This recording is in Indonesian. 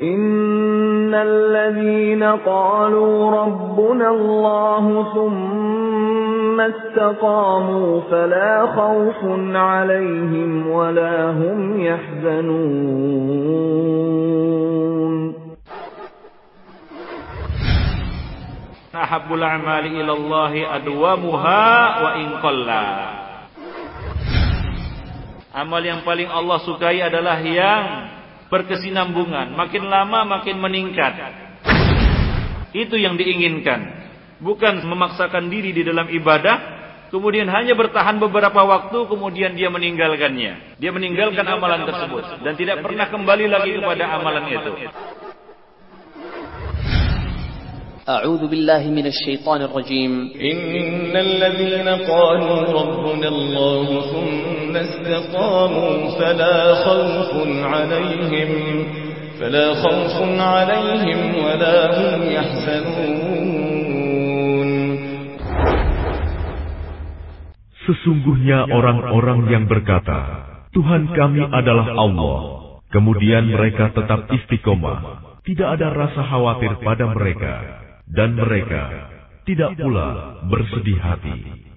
Innal ladzina qalu rabbuna Allah thumma istaqamu fala khawfun 'alaihim wala hum yahzanun. Ahabbul a'mali ilallahi adwamuha wa in qalla. Amal yang paling Allah sukai adalah yang berkesinambungan, makin lama makin meningkat. Itu yang diinginkan. Bukan memaksakan diri di dalam ibadah, kemudian hanya bertahan beberapa waktu, kemudian dia meninggalkannya. Dia meninggalkan amalan tersebut dan tidak pernah kembali lagi kepada amalan itu. أعوذ بالله من الشيطان الرجيم إن الذين قالوا ربنا الله ثم استقاموا فلا خوف عليهم ولا هم يحزنون. Sesungguhnya orang-orang yang berkata, Tuhan kami adalah Allah, kemudian mereka tetap istiqomah, tidak ada rasa khawatir pada mereka, dan mereka tidak pula bersedih hati.